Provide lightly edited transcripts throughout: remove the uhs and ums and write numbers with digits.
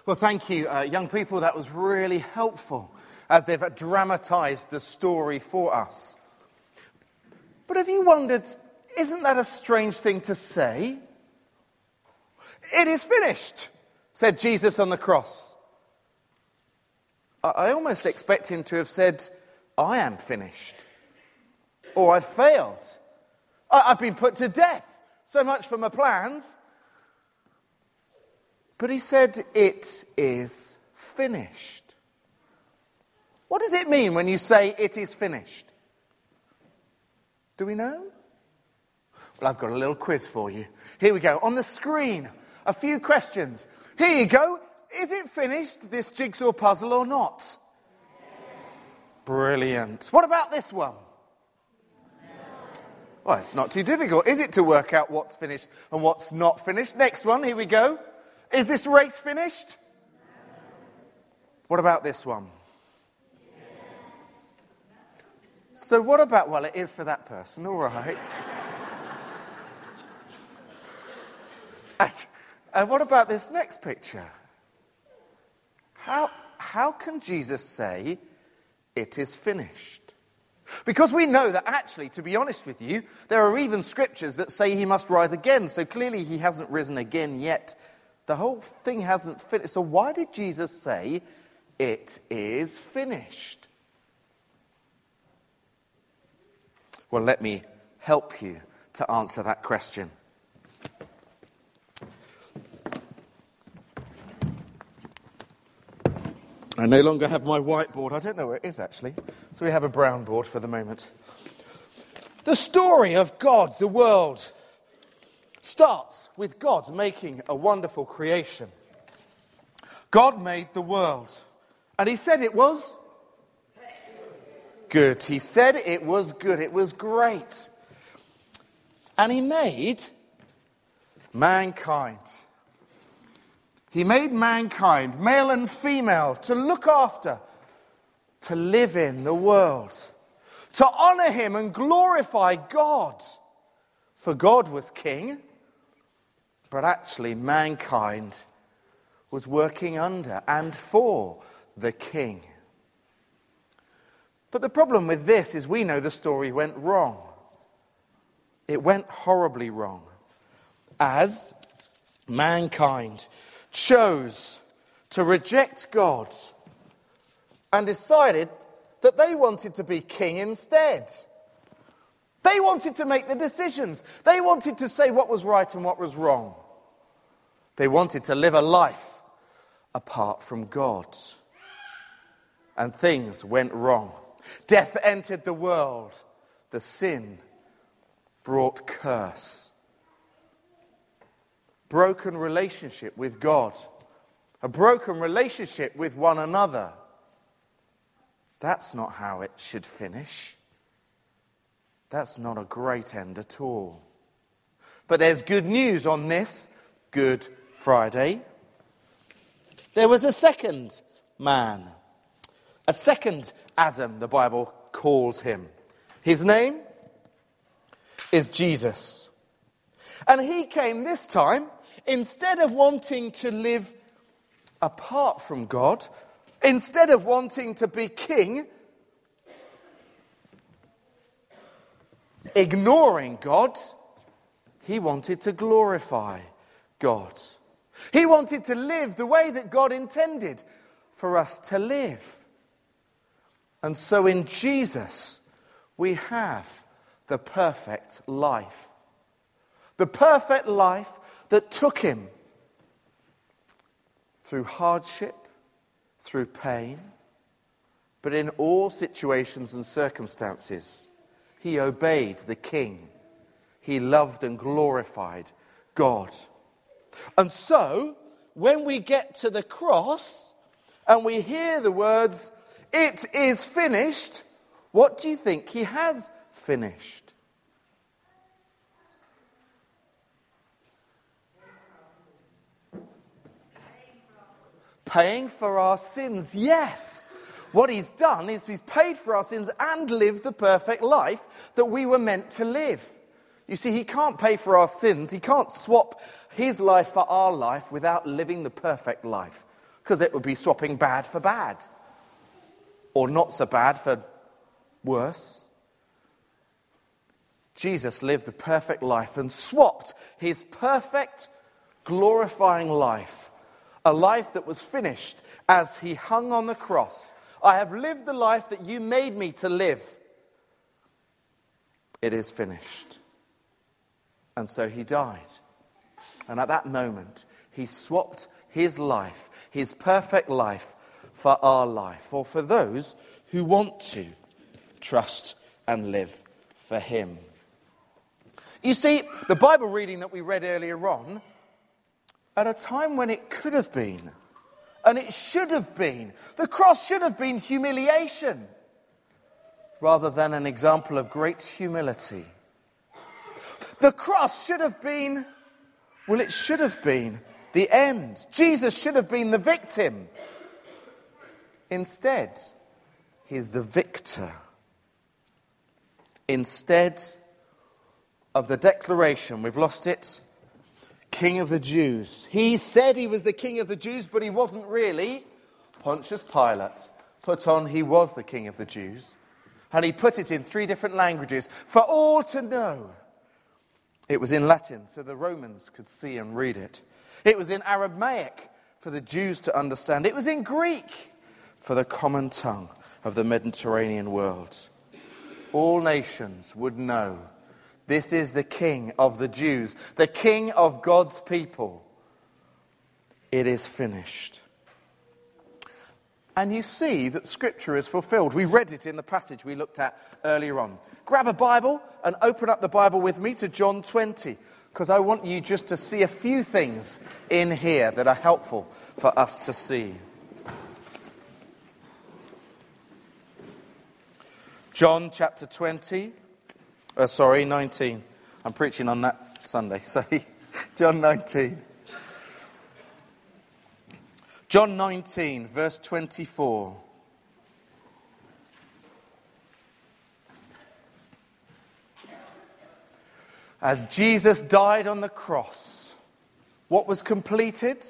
Well, thank you, young people. That was really helpful as they've dramatised the story for us. But have you wondered, isn't that a strange thing to say? It is finished, said Jesus on the cross. I almost expect him to have said, I am finished. Or I've failed. I've been put to death. So much for my plans. But he said, it is finished. What does it mean when you say it is finished? Do we know? Well, I've got a little quiz for you. Here we go. On the screen, a few questions. Here you go. Is it finished, this jigsaw puzzle, or not? Yes. Brilliant. What about this one? Well, it's not too difficult, is it, to work out what's finished and what's not finished? Next one, here we go. Is this race finished? What about this one? So what about, well, it is for that person, all right. And what about this next picture? How can Jesus say it is finished? Because we know that actually, to be honest with you, there are even scriptures that say he must rise again. So clearly he hasn't risen again yet. The whole thing hasn't finished. So why did Jesus say it is finished? Well, let me help you to answer that question. I no longer have my whiteboard. I don't know where it is, actually. So we have a brown board for the moment. The story of God, the world, starts with God making a wonderful creation. God made the world. And he said it was good. He said it was good. It was great. And he made mankind. He made mankind, male and female, to look after, to live in the world, to honour him and glorify God. For God was king, but actually mankind was working under and for the king. But the problem with this is we know the story went wrong. It went horribly wrong. As mankind chose to reject God and decided that they wanted to be king instead. They wanted to make the decisions. They wanted to say what was right and what was wrong. They wanted to live a life apart from God. And things went wrong. Death entered the world. The sin brought curse. Broken relationship with God. A broken relationship with one another. That's not how it should finish. That's not a great end at all. But there's good news on this Good Friday. There was a second man. A second Adam, the Bible calls him. His name is Jesus. And he came this time, instead of wanting to live apart from God, instead of wanting to be king, ignoring God, he wanted to glorify God. He wanted to live the way that God intended for us to live. And so in Jesus, we have the perfect life. The perfect life that took him through hardship, through pain, but in all situations and circumstances, he obeyed the King. He loved and glorified God. And so, when we get to the cross and we hear the words, "It is finished," what do you think he has finished? Paying for our sins, yes. What he's done is he's paid for our sins and lived the perfect life that we were meant to live. You see, he can't pay for our sins. He can't swap his life for our life without living the perfect life. because it would be swapping bad for bad, or not so bad for worse. Jesus lived the perfect life and swapped his perfect, glorifying life, a life that was finished as he hung on the cross. I have lived the life that you made me to live. It is finished. And so he died. And at that moment, he swapped his life, his perfect life, for our life, or for those who want to trust and live for him. You see, the Bible reading that we read earlier on, at a time when it could have been, and it should have been, the cross should have been humiliation, rather than an example of great humility. The cross should have been, well, it should have been the end. Jesus should have been the victim. Instead, he's the victor. Instead of the declaration, we've lost it, King of the Jews. He said he was the King of the Jews, but he wasn't really. Pontius Pilate put on he was the King of the Jews. And he put it in 3 different languages for all to know. It was in Latin, so the Romans could see and read it. It was in Aramaic for the Jews to understand. It was in Greek for the common tongue of the Mediterranean world. All nations would know this is the King of the Jews, the King of God's people. It is finished. And you see that Scripture is fulfilled. We read it in the passage we looked at earlier on. Grab a Bible and open up the Bible with me to John 20, because I want you just to see a few things in here that are helpful for us to see. John chapter 19. I'm preaching on that Sunday. Sorry. John 19. John 19, verse 24. As Jesus died on the cross, what was completed?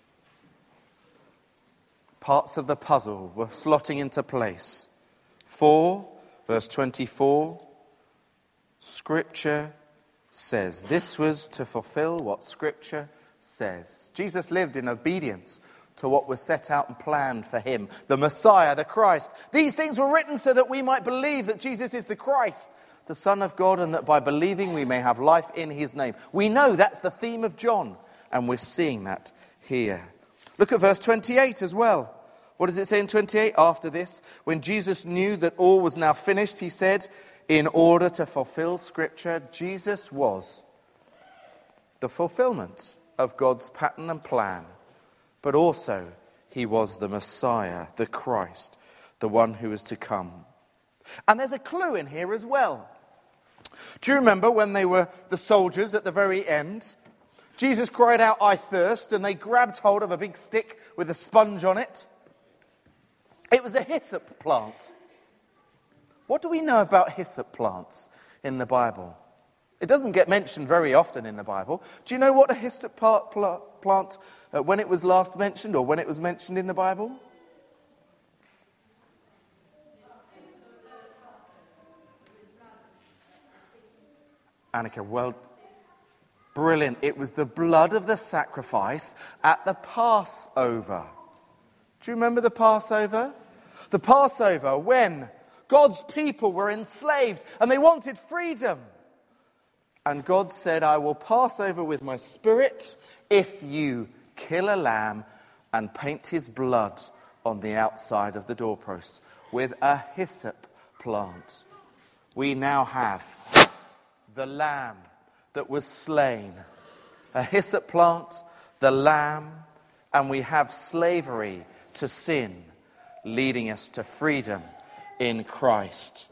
Parts of the puzzle were slotting into place. 4, verse 24, Scripture says. This was to fulfill what Scripture says. Jesus lived in obedience to what was set out and planned for him, the Messiah, the Christ. These things were written so that we might believe that Jesus is the Christ, the Son of God, and that by believing we may have life in his name. We know that's the theme of John, and we're seeing that here. Look at verse 28 as well. What does it say in 28? After this, when Jesus knew that all was now finished, he said, in order to fulfill Scripture, Jesus was the fulfillment of God's pattern and plan. But also, he was the Messiah, the Christ, the one who is to come. And there's a clue in here as well. Do you remember when they were the soldiers at the very end? Jesus cried out, I thirst, and they grabbed hold of a big stick with a sponge on it. It was a hyssop plant. What do we know about hyssop plants in the Bible? It doesn't get mentioned very often in the Bible. Do you know what a hyssop plant, when it was last mentioned, or when it was mentioned in the Bible? Annika, well, brilliant. It was the blood of the sacrifice at the Passover. Do you remember the Passover? The Passover, when God's people were enslaved and they wanted freedom. And God said, I will pass over with my Spirit if you kill a lamb and paint his blood on the outside of the doorpost with a hyssop plant. We now have the lamb that was slain. A hyssop plant, the lamb, and we have slavery to sin, leading us to freedom in Christ.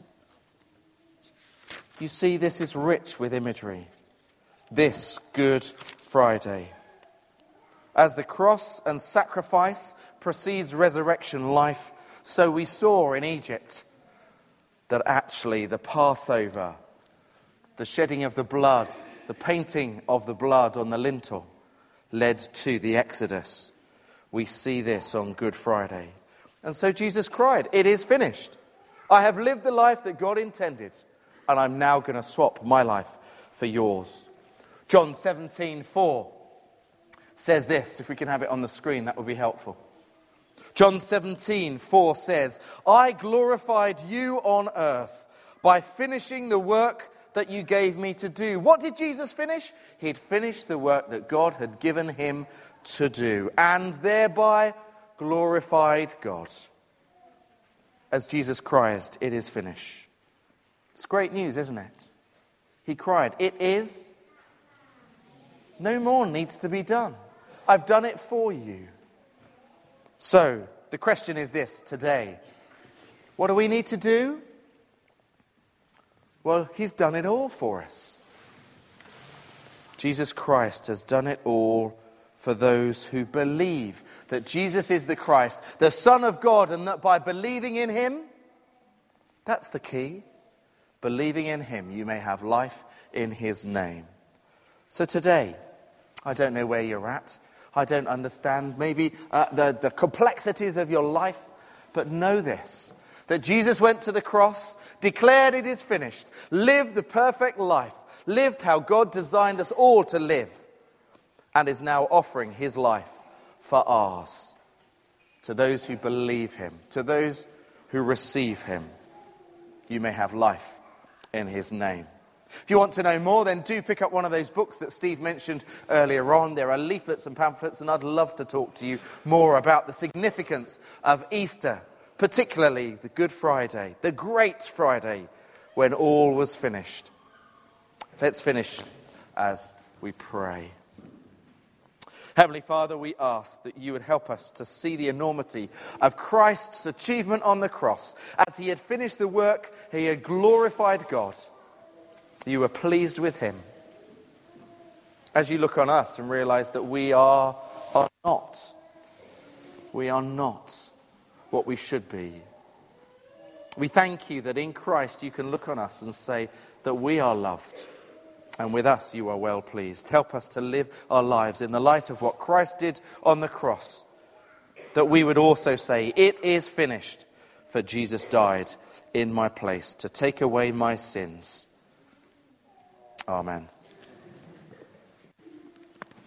You see, this is rich with imagery. This Good Friday. As the cross and sacrifice precedes resurrection life, so we saw in Egypt that actually the Passover, the shedding of the blood, the painting of the blood on the lintel, led to the Exodus. we see this on Good Friday. And so Jesus cried, "It is finished. I have lived the life that God intended, and I'm now going to swap my life for yours." John 17:4 says this. If we can have it on the screen, that would be helpful. John 17:4 says, "I glorified you on earth by finishing the work that you gave me to do." What did Jesus finish? He'd finished the work that God had given him to do, and thereby glorified God. As Jesus cries, "It is finished." It's great news, isn't it? He cried, "It is. No more needs to be done. I've done it for you." So, the question is this today. What do we need to do? Well, he's done it all for us. Jesus Christ has done it all for those who believe that Jesus is the Christ, the Son of God, and that by believing in him, that's the key. Believing in him, you may have life in his name. So today, I don't know where you're at. I don't understand maybe the complexities of your life, but know this, that Jesus went to the cross, declared it is finished, lived the perfect life, lived how God designed us all to live, and is now offering his life for ours. To those who believe him, to those who receive him, you may have life in his name. If you want to know more, then do pick up one of those books that Steve mentioned earlier on. There are leaflets and pamphlets, and I'd love to talk to you more about the significance of Easter, particularly the Good Friday, the Great Friday, when all was finished. Let's finish as we pray. Heavenly Father, we ask that you would help us to see the enormity of Christ's achievement on the cross. As he had finished the work, he had glorified God. You were pleased with him. As you look on us and realize that we are not what we should be. We thank you that in Christ you can look on us and say that we are loved. And with us you are well pleased. Help us to live our lives in the light of what Christ did on the cross. That we would also say, "It is finished, for Jesus died in my place to take away my sins." Amen.